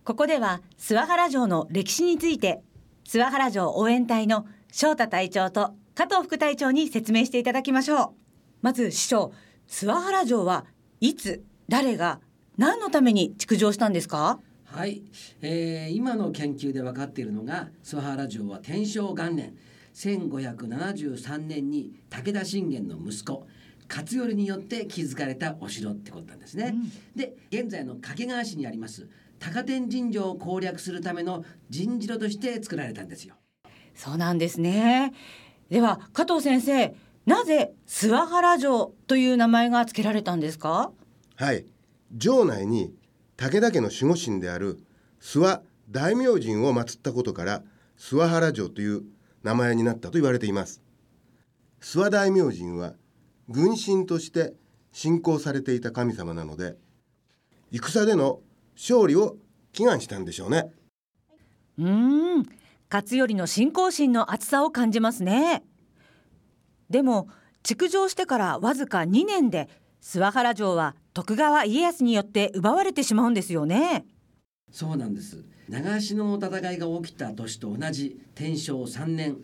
ここでは諏訪原城の歴史について諏訪原城応援隊の翔太隊長と加藤副隊長に説明していただきましょう。まず師匠、諏訪原城はいつ誰が何のために築城したんですか？ はい、今の研究で分かっているのが、諏訪原城は天正元年1573年に武田信玄の息子勝頼によって築かれたお城ってことなんですね、で現在の掛川市にあります高天神城を攻略するための陣城として作られたんですよ。 そうなんですね。では加藤先生、なぜ諏訪原城という名前が付けられたんですか？ はい、城内に武田家の守護神である諏訪大明神を祀ったことから諏訪原城という名前になったと言われています。諏訪大明神は軍神として信仰されていた神様なので、戦での勝利を祈願したんでしょうね。 勝頼の信仰心の厚さを感じますね。でも築城してからわずか2年で諏訪原城は徳川家康によって奪われてしまうんですよね。 そうなんです。長篠の戦いが起きた年と同じ天正3年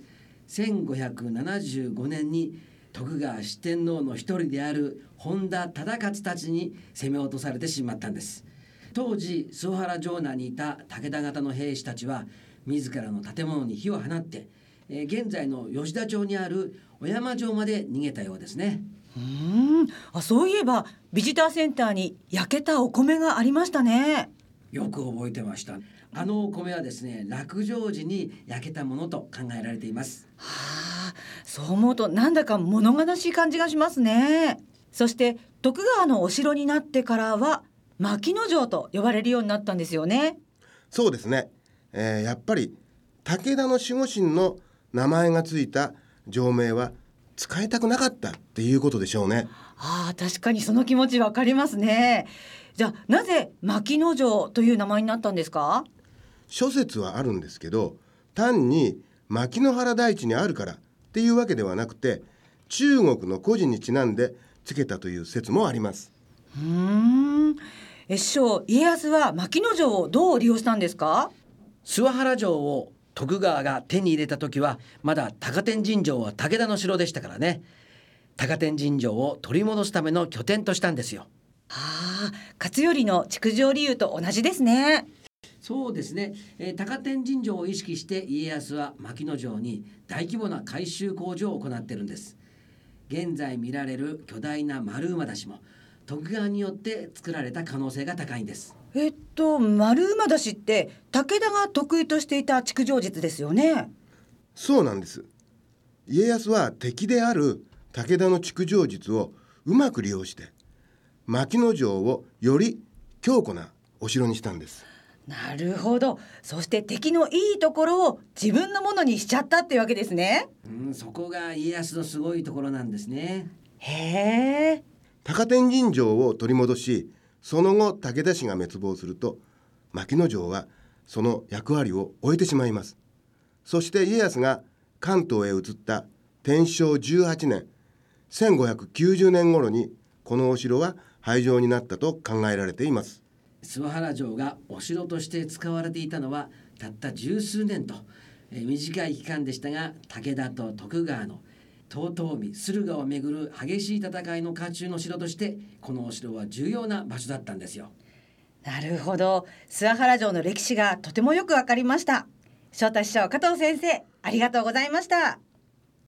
1575年に徳川四天王の一人である本田忠勝たちに攻め落とされてしまったんです。当時諏訪原城内にいた武田方の兵士たちは自らの建物に火を放って、現在の吉田町にある小山城まで逃げたようですね。 そういえばビジターセンターに焼けたお米がありましたね。 よく覚えてました。あのお米はですね、落城時に焼けたものと考えられています。 そう思うとなんだか物悲しい感じがしますね。そして徳川のお城になってからは牧野城と呼ばれるようになったんですよね。 そうですね、やっぱり武田の守護神の名前がついた城名は使いたくなかったっていうことでしょうね。 確かにその気持ちわかりますね。じゃあなぜ牧野城という名前になったんですか？ 諸説はあるんですけど、単に牧野原台地にあるからっていうわけではなくて、中国の故事にちなんでつけたという説もあります。 師匠、家康は牧野城をどう利用したんですか？ 諏訪原城を徳川が手に入れた時はまだ高天神城は武田の城でしたからね。高天神城を取り戻すための拠点としたんですよ。 勝頼の築城理由と同じですね。 そうですね、高天神城を意識して家康は牧野城に大規模な改修工事を行っているんです。現在見られる巨大な丸馬出しも徳川によって作られた可能性が高いんです。 丸馬出しって武田が得意としていた築城術ですよね。 そうなんです。家康は敵である武田の築城術をうまく利用して牧野城をより強固なお城にしたんです。 なるほど。そして敵のいいところを自分のものにしちゃったっていうわけですね。 そこが家康のすごいところなんですね。 高天神城を取り戻し、その後武田氏が滅亡すると牧野城はその役割を終えてしまいます。そして家康が関東へ移った天正18年1590年頃にこのお城は廃城になったと考えられています。 諏訪原城がお城として使われていたのはたった十数年と、短い期間でしたが、武田と徳川の遠江駿河をめぐる激しい戦いの渦中の城としてこのお城は重要な場所だったんですよ。 なるほど。諏訪原城の歴史がとてもよくわかりました。翔太師匠、加藤先生、ありがとうございました。